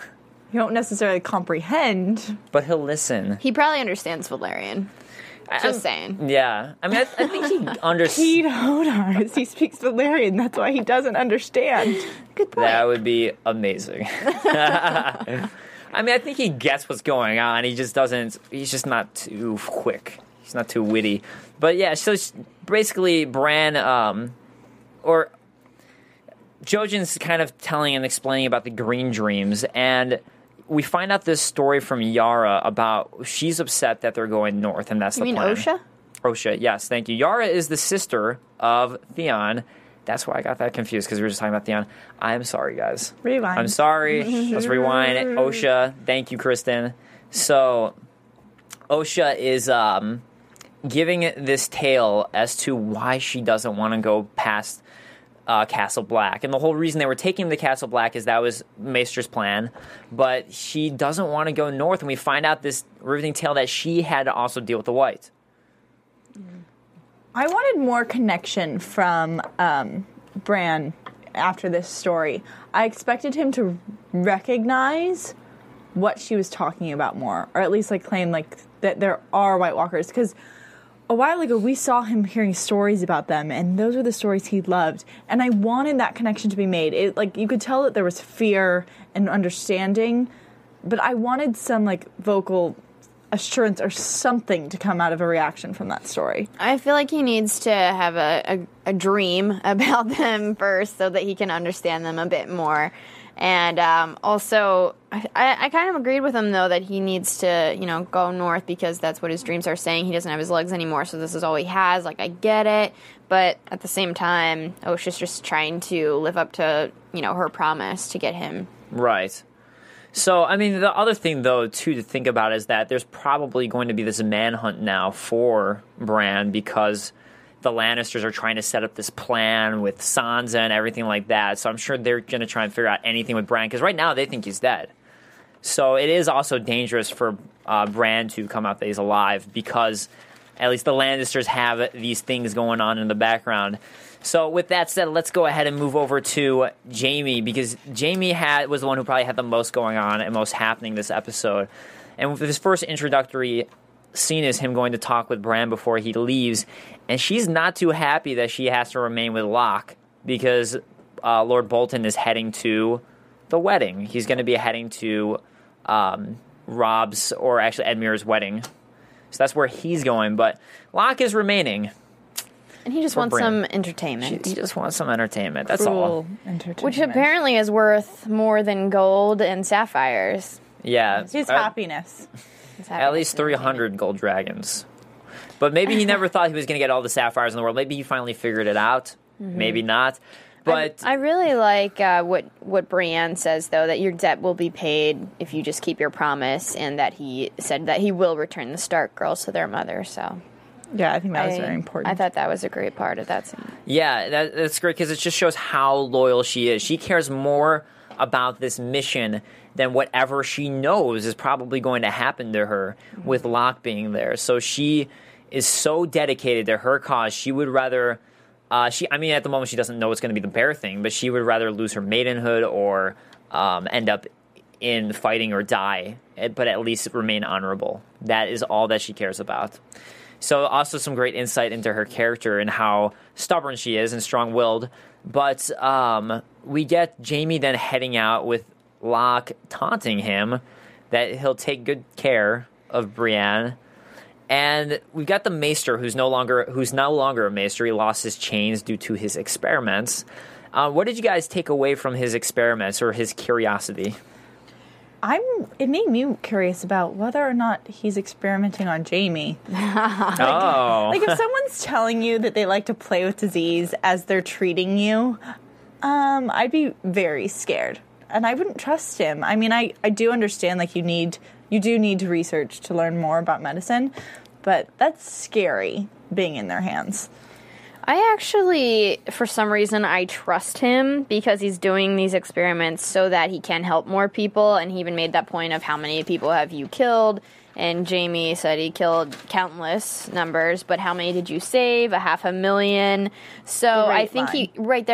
He won't necessarily comprehend. But he'll listen. He probably understands Valerian. Just I'm- saying. Yeah. I mean, I, I think he understands. He Hodars. He speaks Valerian. That's why he doesn't understand. Good point. That would be amazing. I mean, I think he gets what's going on. He just doesn't. He's just not too quick. He's not too witty. But yeah, so it's basically Bran, um, or Jojen's kind of telling and explaining about the Green Dreams, and we find out this story from Yara about she's upset that they're going north, and that's You the mean plan. Osha? Osha, yes, thank you. Yara is the sister of Theon. That's why I got that confused, because we were just talking about Theon. I'm sorry, guys. Rewind. I'm sorry. Let's rewind. Osha, thank you, Kristen. So, Osha is um, giving this tale as to why she doesn't want to go past uh, Castle Black. And the whole reason they were taking the Castle Black is that was Maester's plan. But she doesn't want to go north, and we find out this riveting tale that she had to also deal with the White. I wanted more connection from um, Bran after this story. I expected him to recognize what she was talking about more, or at least like claim like that there are White Walkers. Because a while ago we saw him hearing stories about them, and those were the stories he loved. And I wanted that connection to be made. It like you could tell that there was fear and understanding, but I wanted some like vocal assurance or something to come out of a reaction from that story. I feel like he needs to have a, a, a dream about them first so that he can understand them a bit more. And um, also, I, I kind of agreed with him, though, that he needs to, you know, go north because that's what his dreams are saying. He doesn't have his legs anymore, so this is all he has. Like, I get it. But at the same time, Osha's just trying to live up to, you know, her promise to get him. Right. So, I mean, the other thing, though, too, to think about is that there's probably going to be this manhunt now for Bran because the Lannisters are trying to set up this plan with Sansa and everything like that. So I'm sure they're going to try and figure out anything with Bran because right now they think he's dead. So it is also dangerous for uh, Bran to come out that he's alive because at least the Lannisters have these things going on in the background. So with that said, let's go ahead and move over to Jaime because Jaime had was the one who probably had the most going on and most happening this episode. And with his first introductory scene is him going to talk with Bran before he leaves, and she's not too happy that she has to remain with Locke because uh, Lord Bolton is heading to the wedding. He's going to be heading to um, Robb's, or actually Edmure's wedding. So that's where he's going, but Locke is remaining. And he just For wants Bran. some entertainment. He just wants some entertainment. That's Cruel all. entertainment. Which apparently is worth more than gold and sapphires. Yeah. his uh, happiness. At least three hundred gold dragons. But maybe he never thought he was going to get all the sapphires in the world. Maybe he finally figured it out. Mm-hmm. Maybe not. But I, I really like uh, what what Brienne says, though, that your debt will be paid if you just keep your promise, and that he said that he will return the Stark girls to their mother. So Yeah, I think that was I, very important. I thought that was a great part of that scene. yeah, that, that's great because it just shows how loyal she is. She cares more about this mission than whatever she knows is probably going to happen to her with Locke being there. So she is so dedicated to her cause. She would rather, uh, she. I mean, at the moment she doesn't know what's going to be the bear thing, but she would rather lose her maidenhood or um, end up in fighting or die, but at least remain honorable. That is all that she cares about. So also some great insight into her character and how stubborn she is and strong-willed. But um, we get Jaime then heading out with Locke taunting him that he'll take good care of Brienne. And we've got the Maester who's no longer who's no longer a Maester. He lost his chains due to his experiments. Uh, what did you guys take away from his experiments or his curiosity? I'm. It made me curious about whether or not he's experimenting on Jaime. oh. Like, if someone's telling you that they like to play with disease as they're treating you, um, I'd be very scared. And I wouldn't trust him. I mean, I, I do understand, like, you need, you do need to research to learn more about medicine, but that's scary, being in their hands. I actually, for some reason, I trust him because he's doing these experiments so that he can help more people, and he even made that point of how many people have you killed, and Jaime said he killed countless numbers, but how many did you save? A half a million. So Great I think line. he, right there,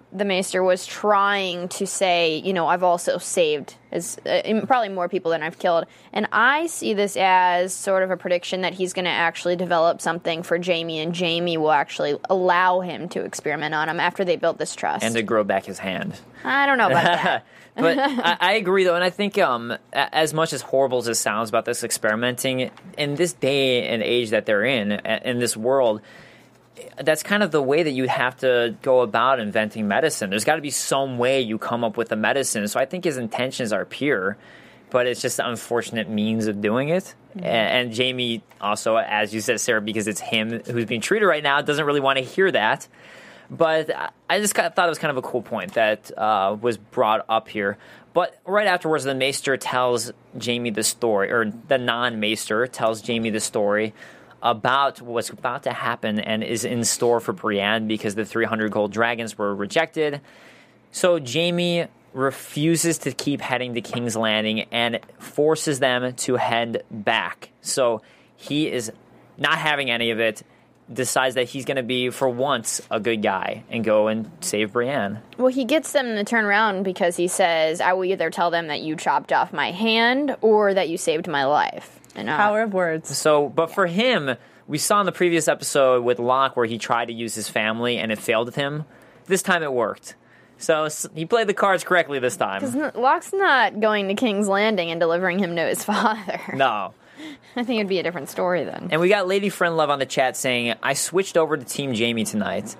the Maester was trying to say, you know, I've also saved as uh, probably more people than I've killed. And I see this as sort of a prediction that he's going to actually develop something for Jaime, and Jaime will actually allow him to experiment on him after they build this trust. And to grow back his hand. I don't know about that. But I, I agree, though, and I think um, as much as horrible as it sounds about this experimenting, in this day and age that they're in, in this world, that's kind of the way that you have to go about inventing medicine. There's got to be some way you come up with a medicine. So I think his intentions are pure, but it's just the unfortunate means of doing it. Mm-hmm. And, and Jaime also, as you said, Sarah, because it's him who's being treated right now, doesn't really want to hear that. But I just thought it was kind of a cool point that uh, was brought up here. But right afterwards, the Maester tells Jaime the story, or the non-Maester tells Jaime the story about what's about to happen and is in store for Brienne because the three hundred gold dragons were rejected. So Jaime refuses to keep heading to King's Landing and forces them to head back. So he is not having any of it, decides that he's going to be, for once, a good guy and go and save Brienne. Well, he gets them to turn around because he says, I will either tell them that you chopped off my hand or that you saved my life. And, uh, Power of words. So, but for him, we saw in the previous episode with Locke where he tried to use his family and it failed with him. This time it worked. So he played the cards correctly this time. Because Locke's not going to King's Landing and delivering him to his father. No. I think it'd be a different story then. And we got Lady Friendlove on the chat saying, I switched over to Team Jaime tonight.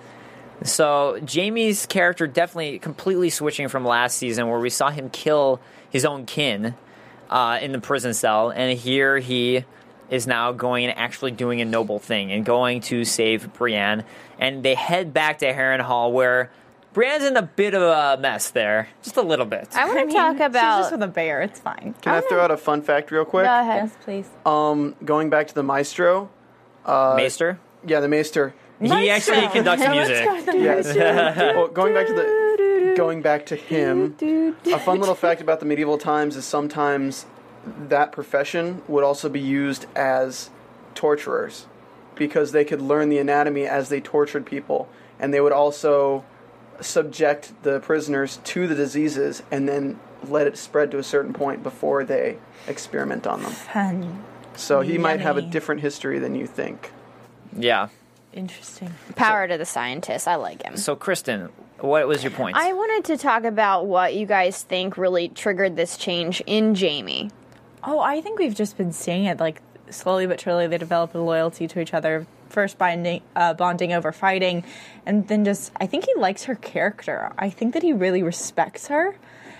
So Jaime's character definitely completely switching from last season where we saw him kill his own kin uh, in the prison cell. And here he is now going and actually doing a noble thing and going to save Brienne. And they head back to Harrenhal where Brienne's in a bit of a mess there. Just a little bit. I want to I mean, talk about... She's just with a bear. It's fine. Can I throw out a fun fact real quick? Go ahead. Yes, please. Um, going back to the Maestro. Uh, Maester? Yeah, the Maester. He actually conducts music. Yes. Well, going back to the going back to him, a fun little fact about the medieval times is sometimes that profession would also be used as torturers because they could learn the anatomy as they tortured people, and they would also subject the prisoners to the diseases and then let it spread to a certain point before they experiment on them. Fun. So he might have a Yummy. different history than you think. Yeah. Interesting. Power to the scientist. I like him. So, Kristen, what was your point? I wanted to talk about what you guys think really triggered this change in Jaime. Oh, I think we've just been seeing it, like, slowly but surely they develop a loyalty to each other. First bonding, uh, bonding over fighting, and then just, I think he likes her character. I think that he really respects her,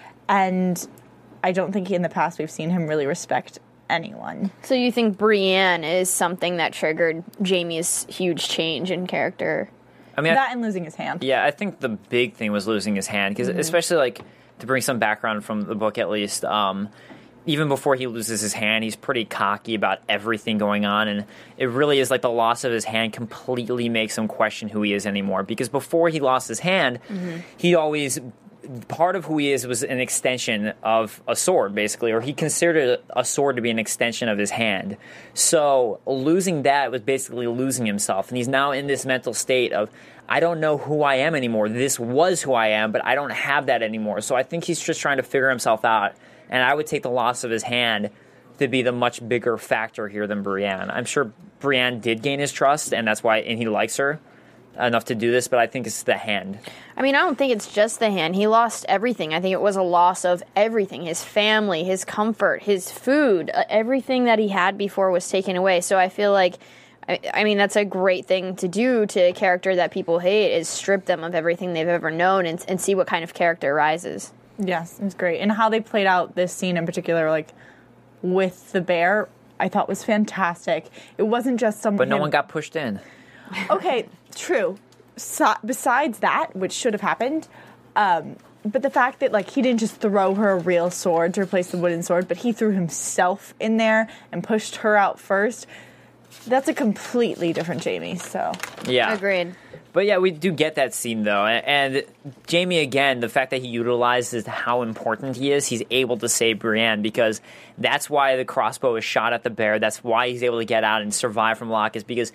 and I don't think in the past we've seen him really respect anyone. So you think Brienne is something that triggered Jaime's huge change in character? I mean, I- That and losing his hand. Yeah, I think the big thing was losing his hand, because especially, like, to bring some background from the book at least, um, even before he loses his hand, he's pretty cocky about everything going on, and it really is like the loss of his hand completely makes him question who he is anymore, because before he lost his hand, mm-hmm. he always... part of who he is was an extension of a sword, basically, or he considered a sword to be an extension of his hand. So losing that was basically losing himself, and he's now in this mental state of, I don't know who I am anymore. This was who I am, but I don't have that anymore. So I think he's just trying to figure himself out, and I would take the loss of his hand to be the much bigger factor here than Brienne. I'm sure Brienne did gain his trust, and that's why, and he likes her enough to do this, but I think it's the hand. I mean, I don't think it's just the hand. He lost everything. I think it was a loss of everything. His family, his comfort, his food, uh, everything that he had before was taken away. So I feel like, I, I mean, that's a great thing to do to a character that people hate, is strip them of everything they've ever known and, and see what kind of character rises. Yes, it's great. And how they played out this scene in particular, like, with the bear, I thought was fantastic. It wasn't just someone... But no one got pushed in. Okay, true. So, besides that, which should have happened, um, but the fact that, like, he didn't just throw her a real sword to replace the wooden sword, but he threw himself in there and pushed her out first, that's a completely different Jaime, so... Yeah. Agreed. But yeah, we do get that scene, though. And Jaime, again, the fact that he utilizes how important he is, he's able to save Brienne, because that's why the crossbow is shot at the bear. That's why he's able to get out and survive from Locke, is because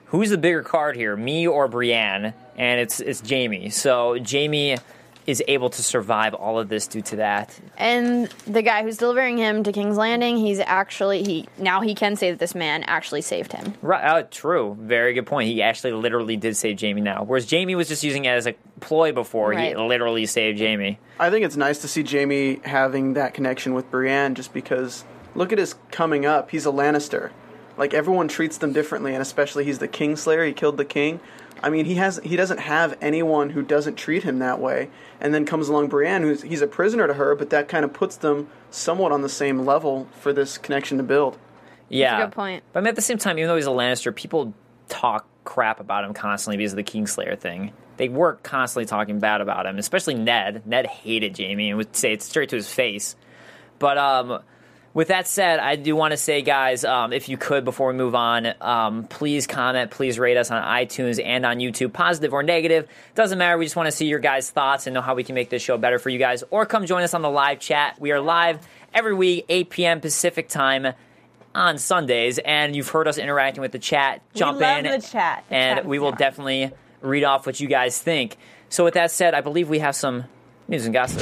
who's the bigger card here, me or Brienne? And it's it's Jaime. So Jaime is able to survive all of this due to that. And the guy who's delivering him to King's Landing, he's actually he now he can say that this man actually saved him. Right, uh, true. Very good point. He actually literally did save Jaime now. Whereas Jaime was just using it as a ploy before. He Right. literally saved Jaime. I think it's nice to see Jaime having that connection with Brienne, just because look at his coming up. He's a Lannister. Like, everyone treats them differently, and especially he's the Kingslayer. He killed the king. I mean, he has he doesn't have anyone who doesn't treat him that way. And then comes along Brienne, who's he's a prisoner to her, but that kind of puts them somewhat on the same level for this connection to build. Yeah. That's a good point. But I mean, at the same time, even though he's a Lannister, people talk crap about him constantly because of the Kingslayer thing. They were constantly talking bad about him, especially Ned. Ned hated Jaime and would say it straight to his face. But um, with that said, I do want to say, guys, um, if you could, before we move on, um, please comment, please rate us on iTunes and on YouTube, positive or negative. Doesn't matter. We just want to see your guys' thoughts and know how we can make this show better for you guys. Or come join us on the live chat. We are live every week, eight p.m. Pacific time on Sundays, and you've heard us interacting with the chat. Jump we love in, the chat. The and chat we is will fun. definitely read off what you guys think. So with that said, I believe we have some news and gossip.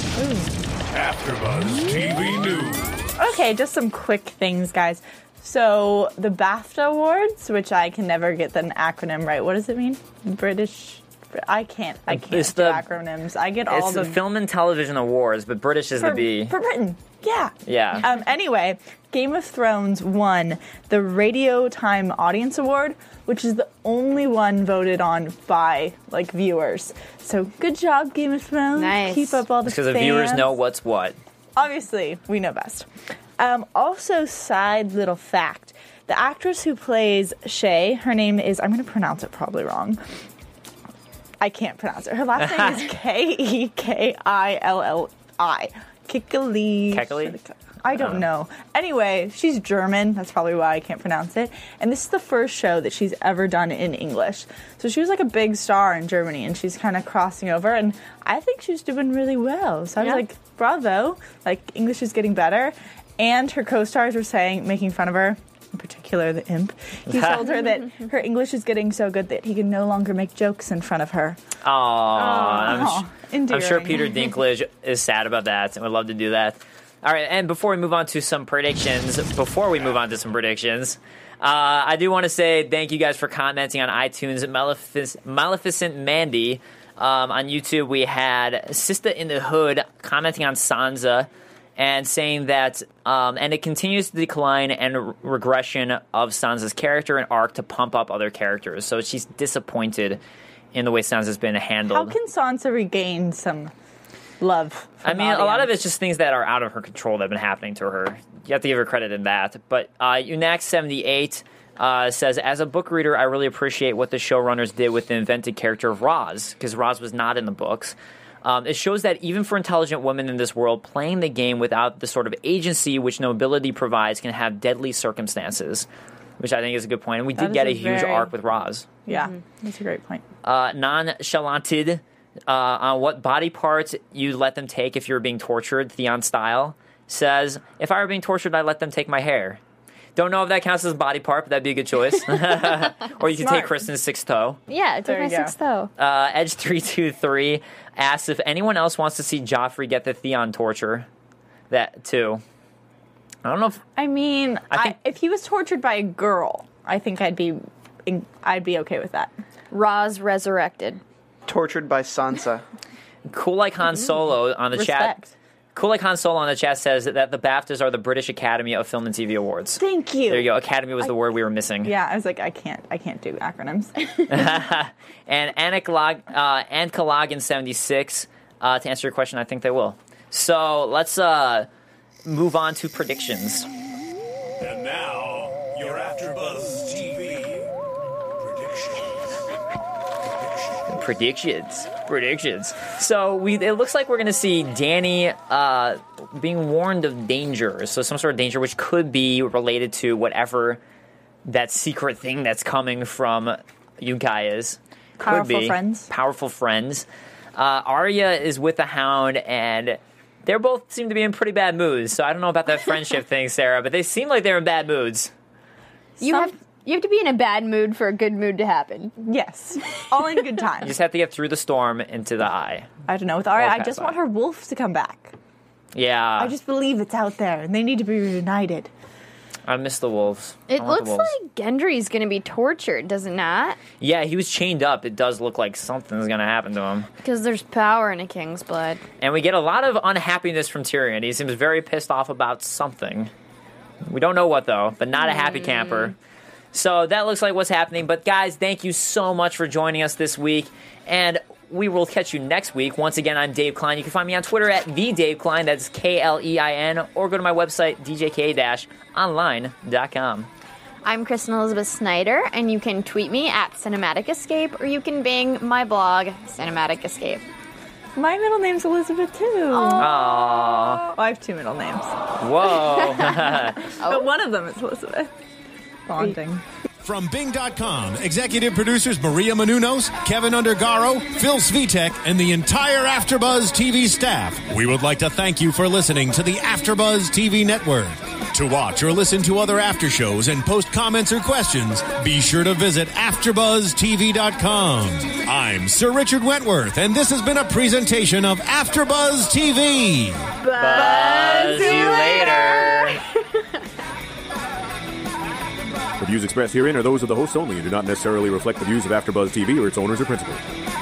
AfterBuzz T V News. Okay, just some quick things, guys. So the BAFTA Awards, which I can never get the acronym right. What does it mean? British. I can't. I can't It's do the- acronyms. I get all It's the the Film and Television Awards, but British is for, the B. for Britain. Yeah. Yeah. Um, anyway, Game of Thrones won the Radio Time Audience Award, which is the only one voted on by like viewers. So good job, Game of Thrones. Nice. Keep up all the Because the fans. viewers know what's what. Obviously, we know best. Um, also, side little fact. The actress who plays Shay, her name is, I'm going to pronounce it probably wrong. I can't pronounce it. Her last name is K E K I L L I. Kikali. Kekali? I don't know. Anyway, she's German. That's probably why I can't pronounce it. And this is the first show that she's ever done in English. So she was like a big star in Germany, and she's kind of crossing over. And I think she's doing really well. So I was Yeah. like, bravo. Like, English is getting better. And her co-stars were saying, making fun of her, in particular the imp. He told her that her English is getting so good that he can no longer make jokes in front of her. Aww. I'm, Aw, sh- I'm sure endearing. Peter Dinklage is sad about that and would love to do that. All right, and before we move on to some predictions, before we move on to some predictions, uh, I do want to say thank you guys for commenting on iTunes. Malefic- Maleficent Mandy. Um, on YouTube, we had Sista in the Hood commenting on Sansa and saying that, um, and it continues the decline and r- regression of Sansa's character and arc to pump up other characters. So she's disappointed in the way Sansa's been handled. How can Sansa regain some love? I from mean, a lot of audience? it's just things that are out of her control that have been happening to her. You have to give her credit in that. But uh, Unax seventy-eight uh, says, as a book reader, I really appreciate what the showrunners did with the invented character of Roz, because Roz was not in the books. Um, it shows that even for intelligent women in this world, playing the game without the sort of agency which nobility provides can have deadly circumstances, which I think is a good point. And we That did get a is a huge very- arc with Roz. Yeah, that's a great point. Uh, nonchalanted uh, on what body parts you let them take if you're being tortured, Theon Style says, if I were being tortured, I'd let them take my hair. Don't know if that counts as a body part, but that'd be a good choice. Or you can take Smart. Kristen's sixth toe. Yeah, take There my you go. sixth though. Uh, Edge three two three asks if anyone else wants to see Joffrey get the Theon torture. That, too. I don't know if... I mean, I I think- if he was tortured by a girl, I think I'd be, I'd be okay with that. Roz resurrected. Tortured by Sansa. Cool Like Han Solo on the chat... Respect. Cool Like Han Solo on the chat says that the BAFTAs are the British Academy of Film and T V Awards. Thank you. There you go. Academy was the word we were missing. Yeah, I was like, I can't, I can't do acronyms. And Anik uh, Ankalagan seventy-six, uh, to answer your question, I think they will. So let's uh, move on to predictions. And now, your AfterBuzz T V predictions. Predictions. Predictions. So we it looks like we're going to see Dany uh, being warned of danger. So some sort of danger, which could be related to whatever that secret thing that's coming from Yunkai is. Could Powerful be. friends. Powerful friends. Uh, Arya is with the Hound, and they both seem to be in pretty bad moods. So I don't know about that friendship thing, Sarah, but they seem like they're in bad moods. You Some- have You have to be in a bad mood for a good mood to happen. Yes, all in good You time. just have to get through the storm into the eye. I don't know. With Arya, Or I pass just by. want her wolf to come back. Yeah. I just believe it's out there, and they need to be reunited. I miss the wolves. It I want the looks wolves. like Gendry's going to be tortured, does it not? Yeah, he was chained up. It does look like something's going to happen to him. Because there's power in a king's blood. And we get a lot of unhappiness from Tyrion. He seems very pissed off about something. We don't know what, though, but not a happy camper. So that looks like what's happening. But, guys, thank you so much for joining us this week. And we will catch you next week. Once again, I'm Dave Klein. You can find me on Twitter at the Dave Klein. That's K L E I N. Or go to my website, d j k dash online dot com. I'm Kristen Elizabeth Snyder, and you can tweet me at Cinematic Escape, or you can bing my blog, Cinematic Escape. My middle name's Elizabeth, too. Aww. Oh, I have two middle names. Whoa. But one of them is Elizabeth. Bonding. From Bing dot com, executive producers Maria Menounos, Kevin Undergaro, Phil Svitek, and the entire AfterBuzz T V staff, we would like to thank you for listening to the AfterBuzz T V network. To watch or listen to other after shows and post comments or questions, be sure to visit after buzz t v dot com. I'm Sir Richard Wentworth, and this has been a presentation of AfterBuzz T V. Buzz you later. The views expressed herein are those of the hosts only and do not necessarily reflect the views of AfterBuzz T V or its owners or principals.